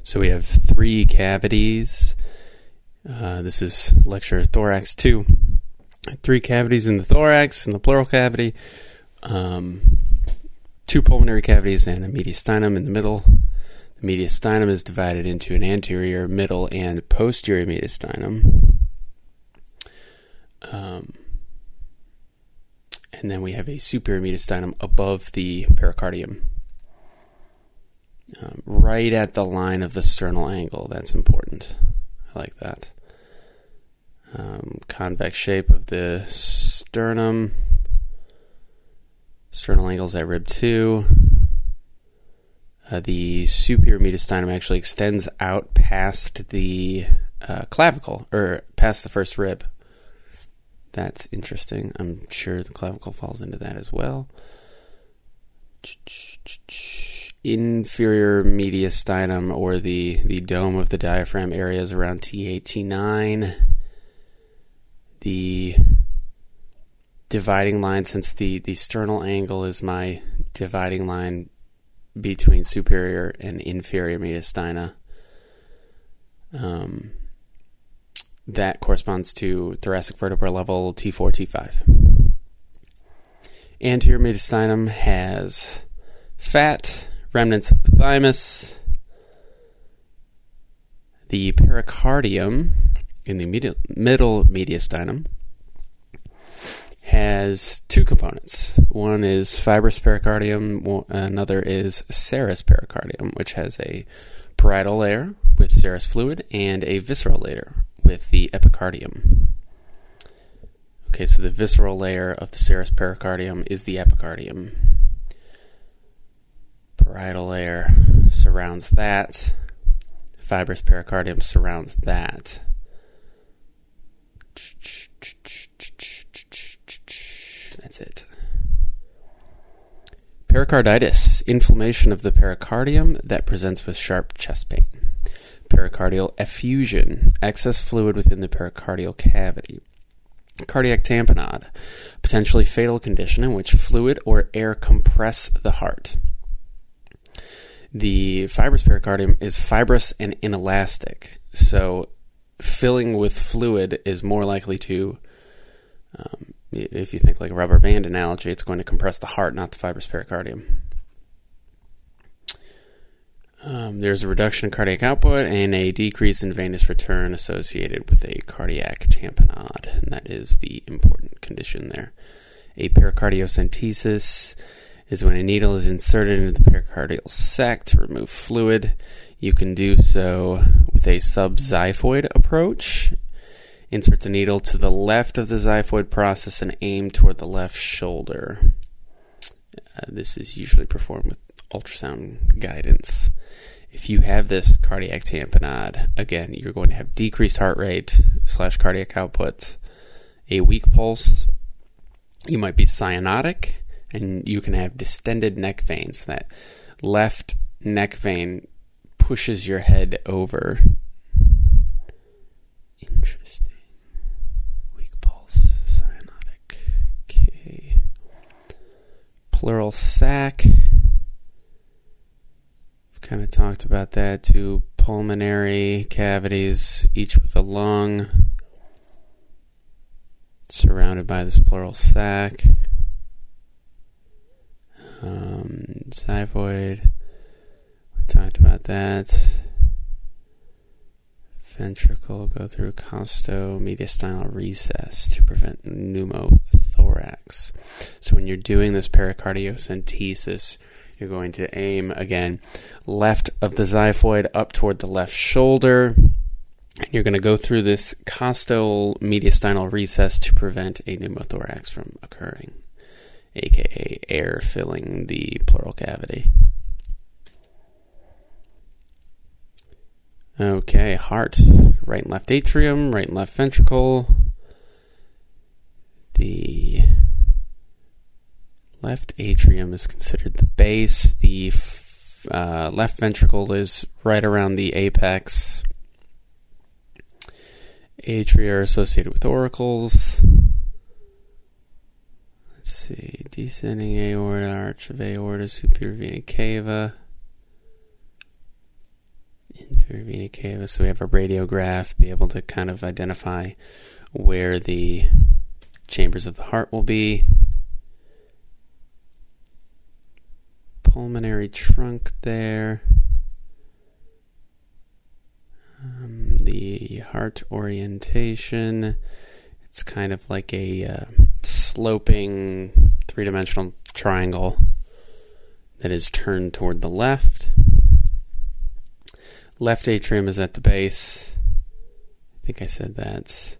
So we have 3 cavities. This is lecture thorax 2. 3 cavities in the thorax, in the pleural cavity. 2 pulmonary cavities and a mediastinum in the middle. The mediastinum is divided into an anterior, middle, and posterior mediastinum. And then we have a superior mediastinum above the pericardium. Right at the line of the sternal angle. That's important. I like that. Convex shape of the sternum. Sternal angles at rib 2. The superior mediastinum actually extends out past the clavicle, or past the first rib. That's interesting. I'm sure the clavicle falls into that as well. Inferior mediastinum, or the dome of the diaphragm, areas around T8, T9. The dividing line, since the sternal angle is my dividing line between superior and inferior mediastina, that corresponds to thoracic vertebra level T4, T5. Anterior mediastinum has fat, remnants of the thymus. The pericardium in the middle mediastinum has 2 components. One is fibrous pericardium, another is serous pericardium, which has a parietal layer with serous fluid and a visceral layer with the epicardium. Okay, so the visceral layer of the serous pericardium is the epicardium. Parietal layer surrounds that. Fibrous pericardium surrounds that. That's it. Pericarditis, inflammation of the pericardium that presents with sharp chest pain. Pericardial effusion, excess fluid within the pericardial cavity. Cardiac tamponade, potentially fatal condition in which fluid or air compress the heart. The fibrous pericardium is fibrous and inelastic, so filling with fluid is more likely to, if you think like a rubber band analogy, it's going to compress the heart, not the fibrous pericardium. There's a reduction in cardiac output and a decrease in venous return associated with a cardiac tamponade, and that is the important condition there. A pericardiocentesis is when a needle is inserted into the pericardial sac to remove fluid. You can do so with a subxiphoid approach. Insert the needle to the left of the xiphoid process and aim toward the left shoulder. This is usually performed with ultrasound guidance. If you have this cardiac tamponade, again, you're going to have decreased heart rate / cardiac output, a weak pulse. You might be cyanotic, and you can have distended neck veins. That left neck vein pushes your head over. Interesting. Weak pulse, cyanotic. Okay. Pleural sac. Kind of talked about that. 2 pulmonary cavities, each with a lung, surrounded by this pleural sac. Xiphoid, we talked about that. Ventricle, go through costo-mediastinal recess to prevent pneumothorax. So when you're doing this pericardiocentesis, you're going to aim, again, left of the xiphoid up toward the left shoulder. And you're going to go through this costo-mediastinal recess to prevent a pneumothorax from occurring, aka air filling the pleural cavity. Okay, heart. Right and left atrium, right and left ventricle. The left atrium is considered the base. The left ventricle is right around the apex. Atria are associated with auricles. Let's see. Descending aorta, arch of aorta, superior vena cava. Inferior vena cava. So we have a radiograph, be able to kind of identify where the chambers of the heart will be. Pulmonary trunk there. The heart orientation. It's kind of like a sloping three-dimensional triangle that is turned toward the left. Left atrium is at the base. I think I said that.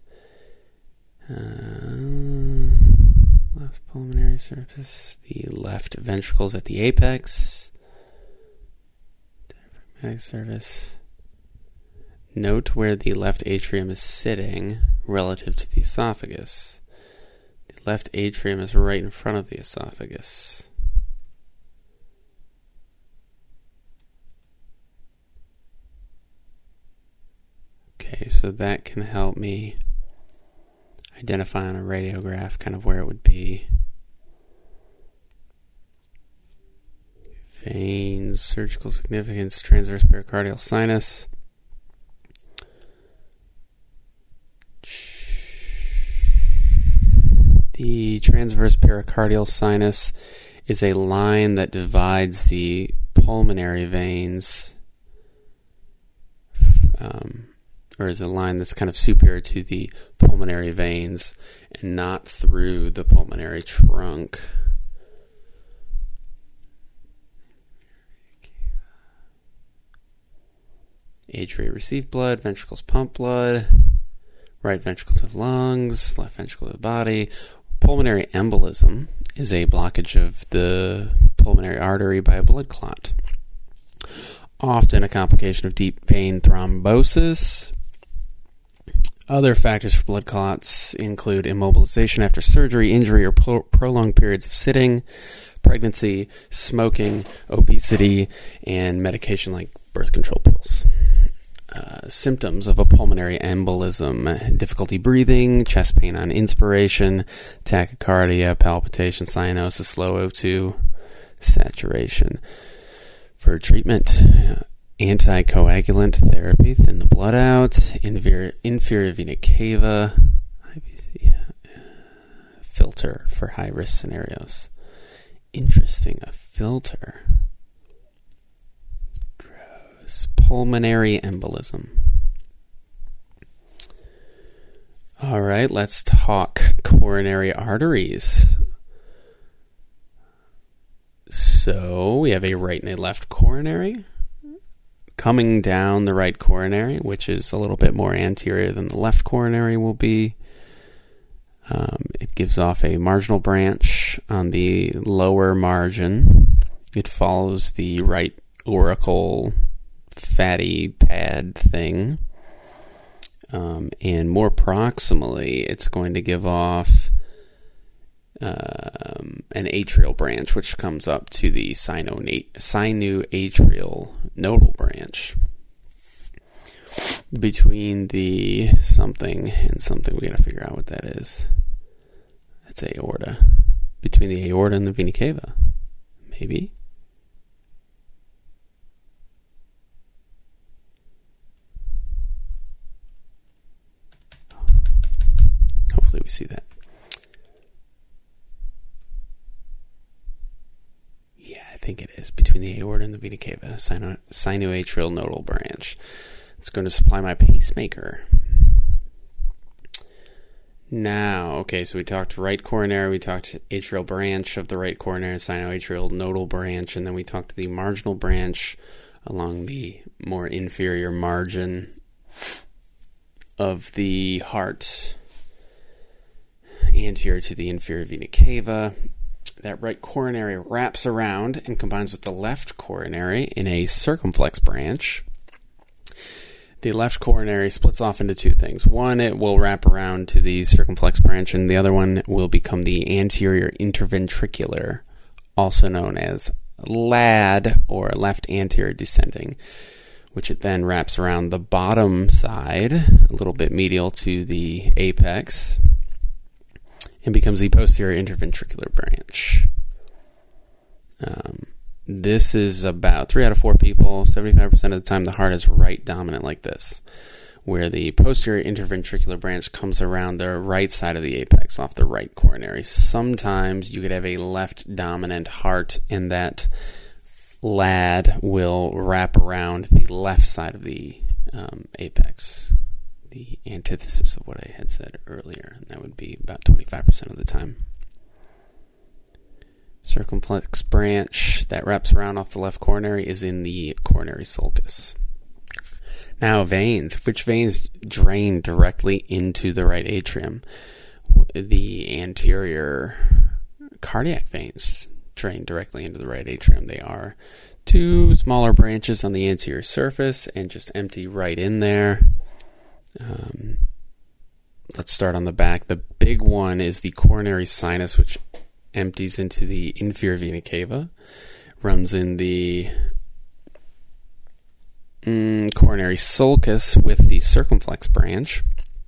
Left pulmonary surface. The left ventricle is at the apex. Diaphragmatic surface. Note where the left atrium is sitting relative to the esophagus. The left atrium is right in front of the esophagus. Okay, so that can help me identify on a radiograph kind of where it would be. Veins, surgical significance, transverse pericardial sinus. The transverse pericardial sinus is a line that divides the pulmonary veins, or is a line that's kind of superior to the pulmonary veins and not through the pulmonary trunk. Atria receive blood, ventricles pump blood, right ventricle to the lungs, left ventricle to the body. Pulmonary embolism is a blockage of the pulmonary artery by a blood clot. Often a complication of deep vein thrombosis. Other factors for blood clots include immobilization after surgery, injury, or prolonged periods of sitting, pregnancy, smoking, obesity, and medication like birth control pills. Symptoms of a pulmonary embolism: difficulty breathing, chest pain on inspiration, tachycardia, palpitation, cyanosis, low O2 saturation. For treatment, anticoagulant therapy, thin the blood out, inferior vena cava, filter for high-risk scenarios. Interesting, a filter. Pulmonary embolism. All right, let's talk coronary arteries. So we have a right and a left coronary. Coming down the right coronary, which is a little bit more anterior than the left coronary will be. It gives off a marginal branch on the lower margin. It follows the right auricle fatty pad thing, and more proximally it's going to give off an atrial branch which comes up to the sinoatrial nodal branch. Between the something and something, we gotta figure out what that is. That's aorta. Between the aorta and the vena cava, maybe. Hopefully we see that. Yeah, I think it is. Between the aorta and the vena cava, sinoatrial nodal branch. It's going to supply my pacemaker. Now, okay, so we talked right coronary, we talked atrial branch of the right coronary, sinoatrial nodal branch, and then we talked the marginal branch along the more inferior margin of the heart, anterior to the inferior vena cava. That right coronary wraps around and combines with the left coronary in a circumflex branch. The left coronary splits off into two things. One, it will wrap around to the circumflex branch, and the other one will become the anterior interventricular, also known as LAD, or left anterior descending, which it then wraps around the bottom side, a little bit medial to the apex, and becomes the posterior interventricular branch. this is about 3 out of 4 people, 75% of the time, the heart is right dominant like this, where the posterior interventricular branch comes around the right side of the apex, off the right coronary. Sometimes you could have a left dominant heart, and that LAD will wrap around the left side of the apex, the antithesis of what I had said earlier, and that would be about 25% of the time. Circumflex branch that wraps around off the left coronary is in the coronary sulcus. Now, veins. Which veins drain directly into the right atrium? The anterior cardiac veins drain directly into the right atrium. They are 2 smaller branches on the anterior surface and just empty right in there. Let's start on the back. The big one is the coronary sinus, which empties into the inferior vena cava, runs in the coronary sulcus with the circumflex branch.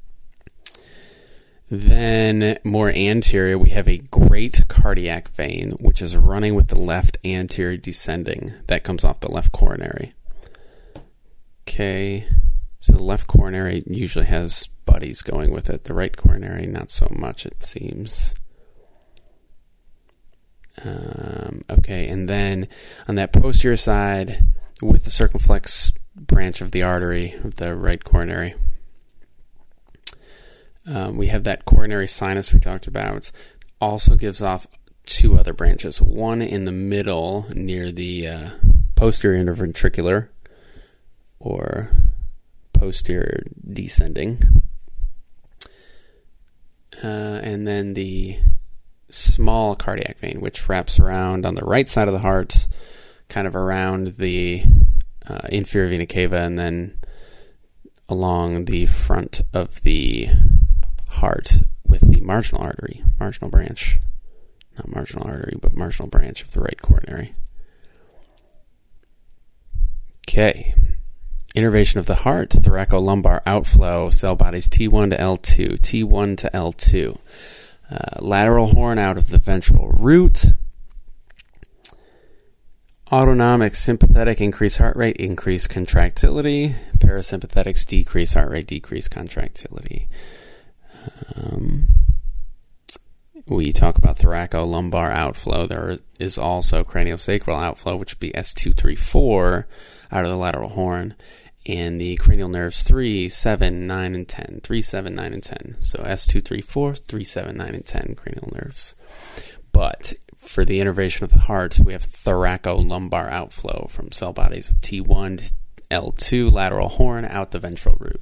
Then, more anterior, we have a great cardiac vein, which is running with the left anterior descending. That comes off the left coronary. Okay, so the left coronary usually has buddies going with it. The right coronary, not so much, it seems. Okay, and then on that posterior side, with the circumflex branch of the artery of the right coronary, we have that coronary sinus we talked about. Also gives off 2 other branches. One in the middle near the posterior interventricular, or posterior descending, and then the small cardiac vein, which wraps around on the right side of the heart, kind of around the inferior vena cava, and then along the front of the heart with the marginal branch, not marginal artery, but marginal branch of the right coronary. Okay. Innervation of the heart, thoracolumbar outflow, cell bodies T1 to L2, T1 to L2. Lateral horn out of the ventral root. Autonomic, sympathetic, increase heart rate, increase contractility. Parasympathetics, decrease heart rate, decrease contractility. We talk about thoracolumbar outflow. There is also craniosacral outflow, which would be S2, 3, 4 out of the lateral horn. And the cranial nerves 3, 7, 9, and 10. 3, 7, 9, and 10. So S2, 3, 4, 3, 7, 9, and 10 cranial nerves. But for the innervation of the heart, we have thoracolumbar outflow from cell bodies of T1 to L2, lateral horn, out the ventral root.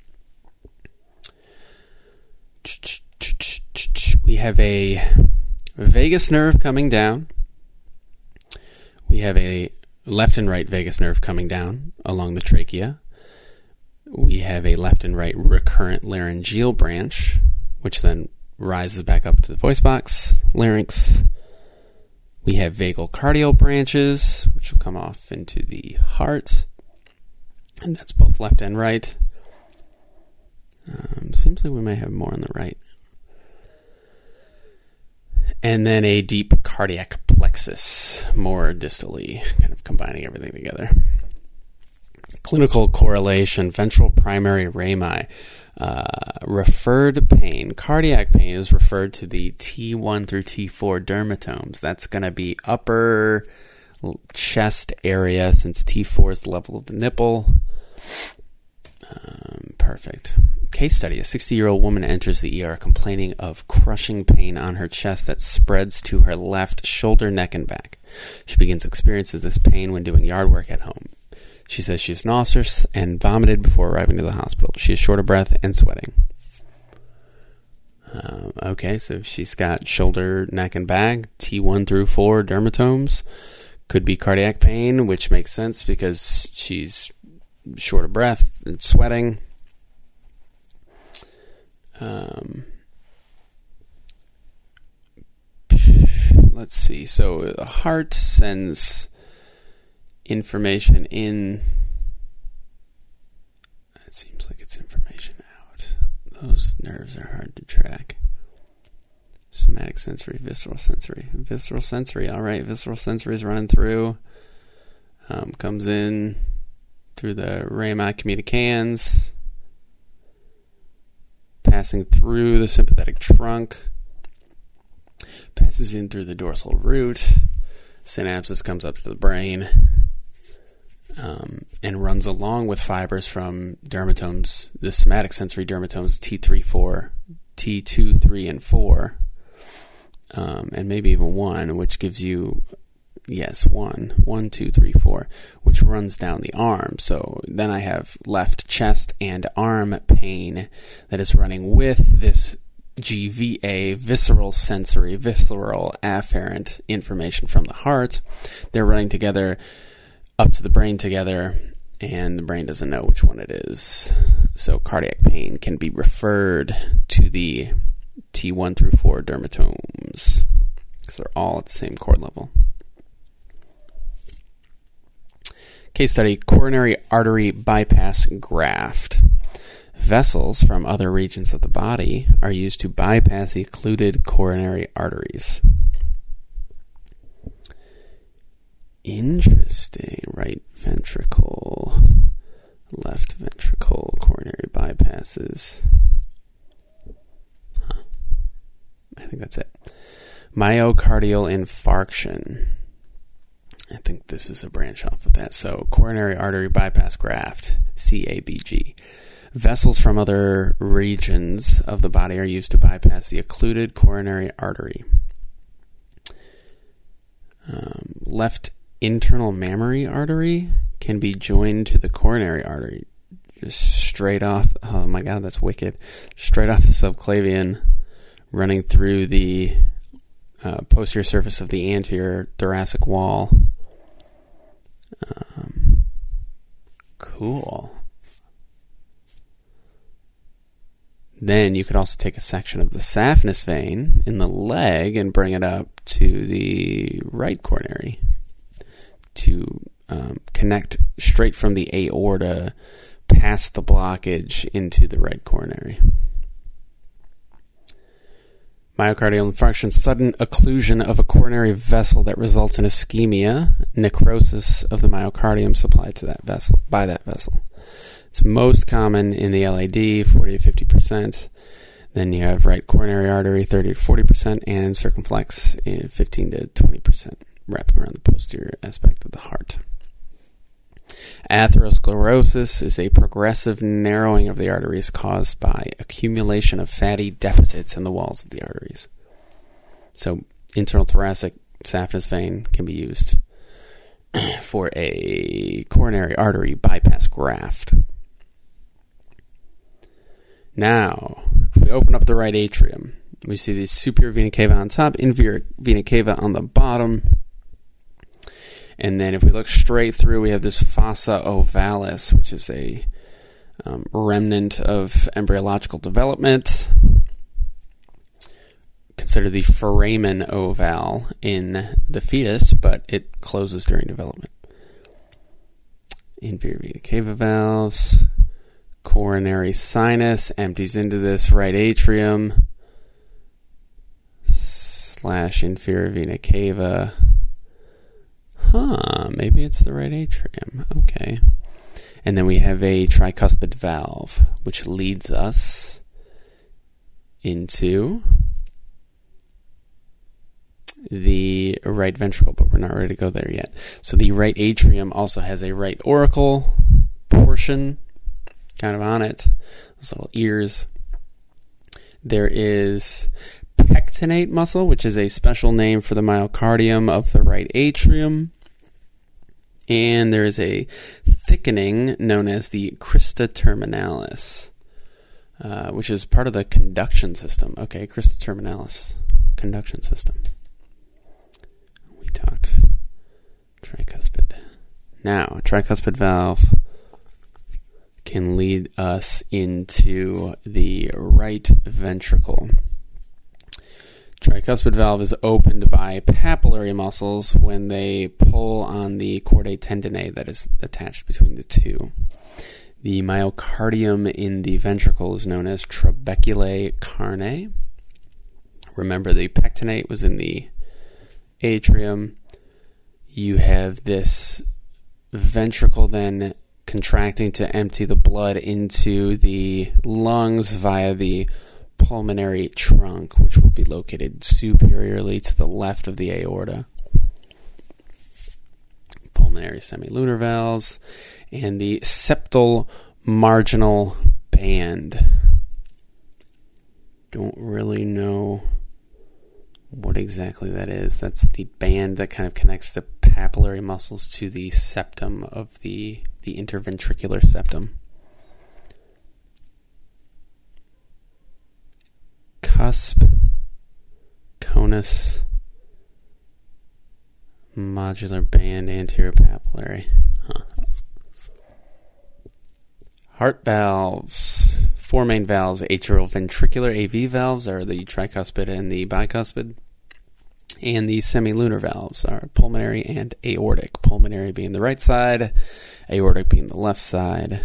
We have a vagus nerve coming down. We have a left and right vagus nerve coming down along the trachea. We have a left and right recurrent laryngeal branch, which then rises back up to the voice box, larynx. We have vagal cardial branches, which will come off into the heart. And that's both left and right. Seems like we may have more on the right. And then a deep cardiac plexus, more distally, kind of combining everything together. Clinical correlation, ventral primary rami. Referred pain, cardiac pain is referred to the T1 through T4 dermatomes. That's going to be upper chest area, since T4 is the level of the nipple. Perfect. Case study. A 60-year-old woman enters the ER complaining of crushing pain on her chest that spreads to her left shoulder, neck, and back. She begins experiencing this pain when doing yard work at home. She says she is nauseous and vomited before arriving to the hospital. She is short of breath and sweating. Okay, so she's got shoulder, neck, and back, T1 through 4 dermatomes. Could be cardiac pain, which makes sense because she's short of breath and sweating. Let's see. So the heart sends information in. It seems like it's information out. Those nerves are hard to track. Somatic sensory, visceral sensory. Visceral sensory, all right. Visceral sensory is running through. Comes in through the rami communicans, passing through the sympathetic trunk, passes in through the dorsal root. Synapses comes up to the brain, and runs along with fibers from dermatomes, the somatic sensory dermatomes T2, 3, and 4, and maybe even 1, which gives you, 1, 2, 3, 4, which runs down the arm. So then I have left chest and arm pain that is running with this GVA, visceral sensory, visceral afferent information from the heart. They're running together up to the brain together, and the brain doesn't know which one it is. So cardiac pain can be referred to the T1 through 4 dermatomes because they're all at the same cord level. Case study, coronary artery bypass graft. Vessels from other regions of the body are used to bypass the occluded coronary arteries. Interesting. Right ventricle, left ventricle, coronary bypasses. I think that's it. Myocardial infarction. I think this is a branch off of that. So, coronary artery bypass graft, CABG. Vessels from other regions of the body are used to bypass the occluded coronary artery. Left internal mammary artery can be joined to the coronary artery. Just straight off. Oh my God, that's wicked. Straight off the subclavian, running through the posterior surface of the anterior thoracic wall. Cool. Then you could also take a section of the saphenous vein in the leg and bring it up to the right coronary to connect straight from the aorta past the blockage into the right coronary. Myocardial infarction, sudden occlusion of a coronary vessel that results in ischemia, necrosis of the myocardium supplied to that vessel by that vessel. It's most common in the LAD, 40 to 50%. Then you have right coronary artery, 30 to 40%, and circumflex, 15 to 20%, wrapping around the posterior aspect of the heart. Atherosclerosis is a progressive narrowing of the arteries caused by accumulation of fatty deficits in the walls of the arteries. So, internal thoracic saphenous vein can be used for a coronary artery bypass graft. Now, if we open up the right atrium, we see the superior vena cava on top, inferior vena cava on the bottom. And then if we look straight through, we have this fossa ovalis, which is a remnant of embryological development. Consider the foramen oval in the fetus, but it closes during development. Inferior vena cava valves, coronary sinus empties into this right atrium / inferior vena cava. Maybe it's the right atrium. Okay. And then we have a tricuspid valve, which leads us into the right ventricle, but we're not ready to go there yet. So the right atrium also has a right auricle portion kind of on it, those little ears. There is pectinate muscle, which is a special name for the myocardium of the right atrium. And there is a thickening known as the crista terminalis, which is part of the conduction system. Okay, crista terminalis, conduction system. We talked tricuspid. Now, a tricuspid valve can lead us into the right ventricle. Tricuspid valve is opened by papillary muscles when they pull on the chordae tendineae that is attached between the two. The myocardium in the ventricle is known as trabeculae carnae. Remember, the pectinate was in the atrium. You have this ventricle then contracting to empty the blood into the lungs via the pulmonary trunk, which will be located superiorly to the left of the aorta. Pulmonary semilunar valves, and the septal marginal band. Don't really know what exactly that is. That's the band that kind of connects the papillary muscles to the septum of the interventricular septum. Cusp, conus, modular band, anterior papillary. Heart valves. 4 main valves. Atrioventricular AV valves are the tricuspid and the bicuspid. And the semilunar valves are pulmonary and aortic. Pulmonary being the right side, aortic being the left side.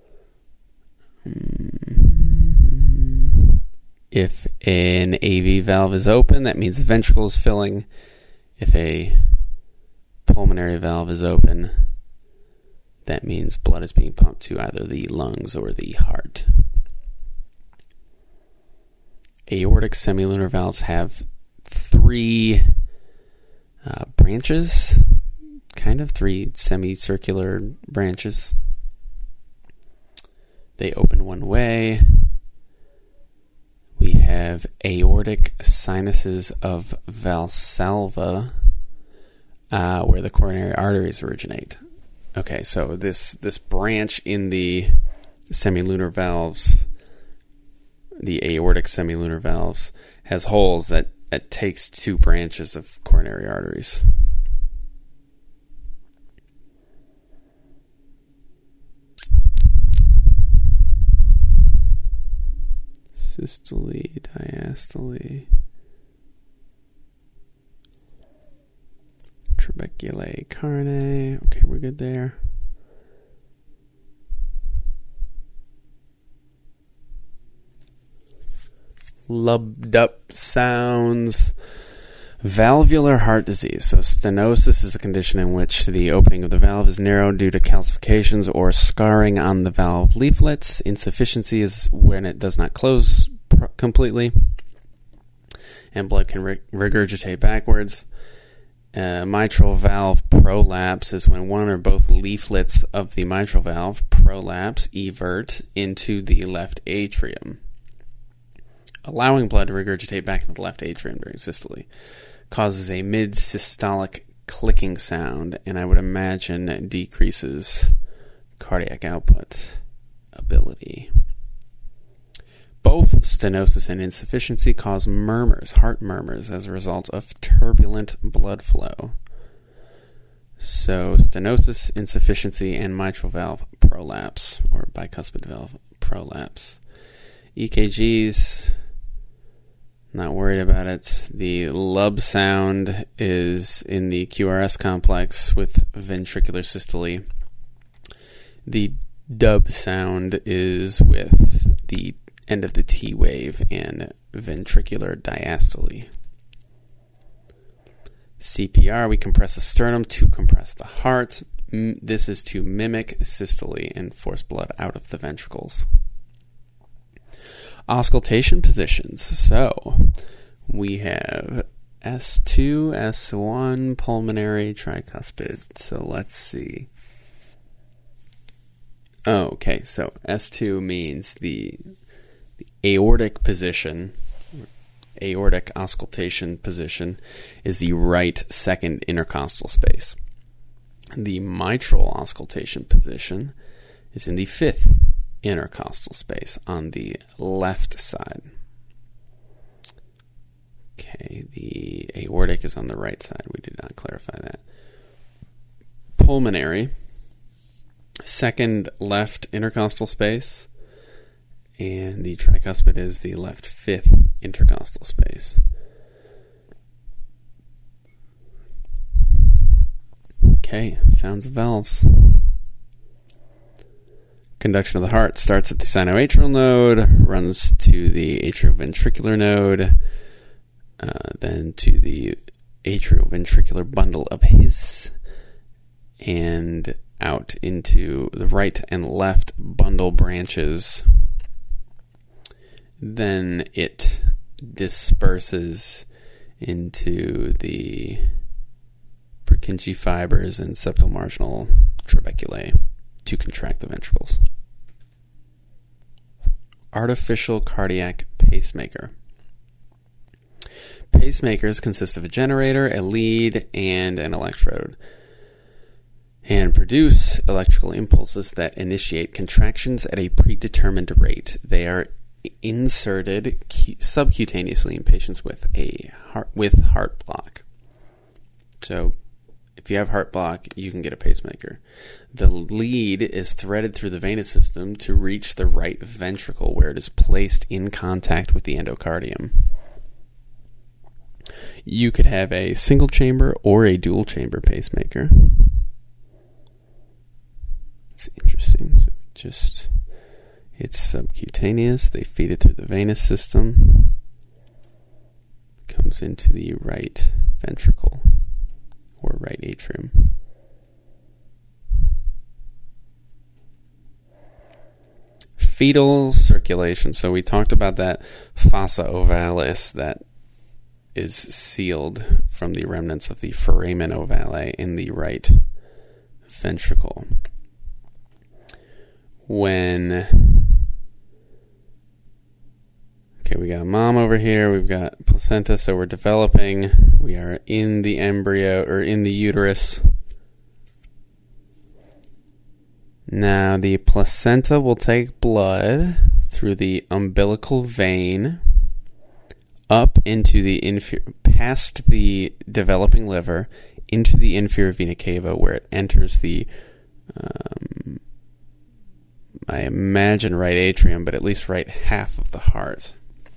If an AV valve is open, that means the ventricle is filling. If a pulmonary valve is open, that means blood is being pumped to either the lungs or the heart. Aortic semilunar valves have 3 branches, kind of 3 semicircular branches. They open one way. We have aortic sinuses of Valsalva, where the coronary arteries originate. Okay, so this branch in the semilunar valves, the aortic semilunar valves, has holes that takes 2 branches of coronary arteries. Systole, diastole, trabeculae carinae. Okay, we're good there. Lubbed up sounds. Valvular heart disease. So stenosis is a condition in which the opening of the valve is narrowed due to calcifications or scarring on the valve leaflets. Insufficiency is when it does not close completely and blood can regurgitate backwards. Mitral valve prolapse is when one or both leaflets of the mitral valve prolapse, evert, into the left atrium, allowing blood to regurgitate back into the left atrium during systole. Causes a mid-systolic clicking sound, and I would imagine that decreases cardiac output ability. Both stenosis and insufficiency cause murmurs, heart murmurs, as a result of turbulent blood flow. So stenosis, insufficiency, and mitral valve prolapse, or bicuspid valve prolapse. EKGs, not worried about it. The lub sound is in the QRS complex with ventricular systole. The dub sound is with the end of the T wave and ventricular diastole. CPR, we compress the sternum to compress the heart. This is to mimic systole and force blood out of the ventricles. Auscultation positions. So we have S2, S1, pulmonary, tricuspid. So let's see. Oh, okay, so S2 means the aortic position, aortic auscultation position, is the right second intercostal space. The mitral auscultation position is in the 5th intercostal space on the left side. Okay, the aortic is on the right side. We did not clarify that. Pulmonary, 2nd left intercostal space, and the tricuspid is the left 5th intercostal space. Okay, sounds of valves. Conduction of the heart starts at the sinoatrial node, runs to the atrioventricular node, then to the atrioventricular bundle of His, and out into the right and left bundle branches. Then it disperses into the Purkinje fibers and septal marginal trabeculae to contract the ventricles. Artificial cardiac pacemaker. Pacemakers consist of a generator, a lead, and an electrode, and produce electrical impulses that initiate contractions at a predetermined rate. They are inserted subcutaneously in patients with heart block. So, if you have heart block, you can get a pacemaker. The lead is threaded through the venous system to reach the right ventricle, where it is placed in contact with the endocardium. You could have a single chamber or a dual chamber pacemaker. It's interesting. So it's subcutaneous. They feed it through the venous system. Comes into the right ventricle or right atrium. Fetal circulation. So we talked about that fossa ovalis that is sealed from the remnants of the foramen ovale in the right ventricle. We got mom over here, we've got placenta, so we're developing. We are in the embryo, or in the uterus. Now, the placenta will take blood through the umbilical vein up into the past the developing liver, into the inferior vena cava, where it enters the I imagine right atrium, but at least right half of the heart.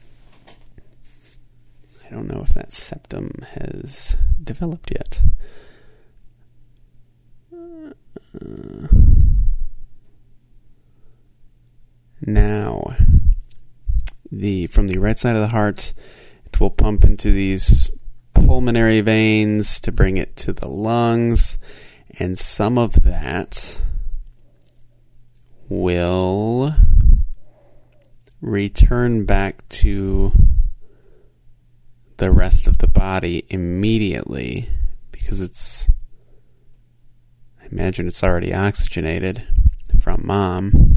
I don't know if that septum has developed yet. Now, from the right side of the heart, it will pump into these pulmonary veins to bring it to the lungs, and some of that will return back to the rest of the body immediately, because I imagine it's already oxygenated from mom.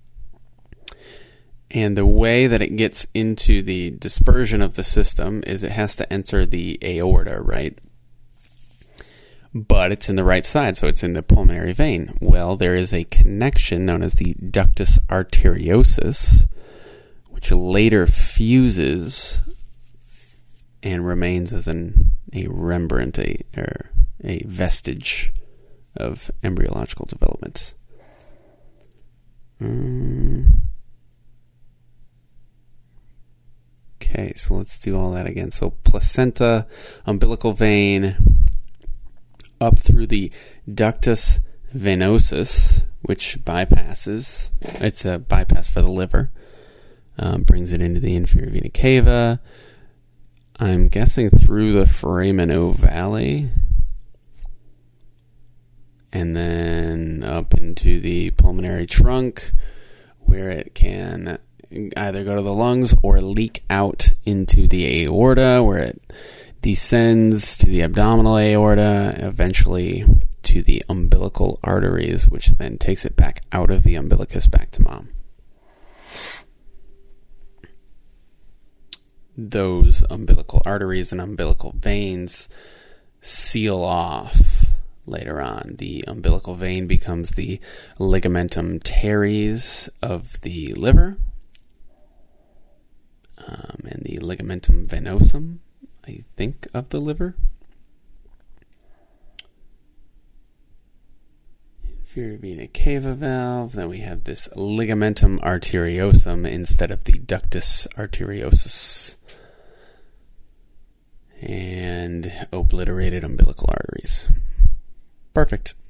And the way that it gets into the dispersion of the system is it has to enter the aorta, right? But it's in the right side, so it's in the pulmonary vein. Well, there is a connection known as the ductus arteriosus, which later fuses and remains as a remnant, a vestige of embryological development. Okay, so let's do all that again. So placenta, umbilical vein, up through the ductus venosus, which bypasses. It's a bypass for the liver. Brings it into the inferior vena cava. I'm guessing through the foramen ovale. And then up into the pulmonary trunk, where it can either go to the lungs or leak out into the aorta, where it descends to the abdominal aorta, eventually to the umbilical arteries, which then takes it back out of the umbilicus back to mom. Those umbilical arteries and umbilical veins seal off later on. The umbilical vein becomes the ligamentum teres of the liver, and the ligamentum venosum, I think, of the liver. Inferior vena cava valve. Then we have this ligamentum arteriosum instead of the ductus arteriosus. And obliterated umbilical arteries. Perfect.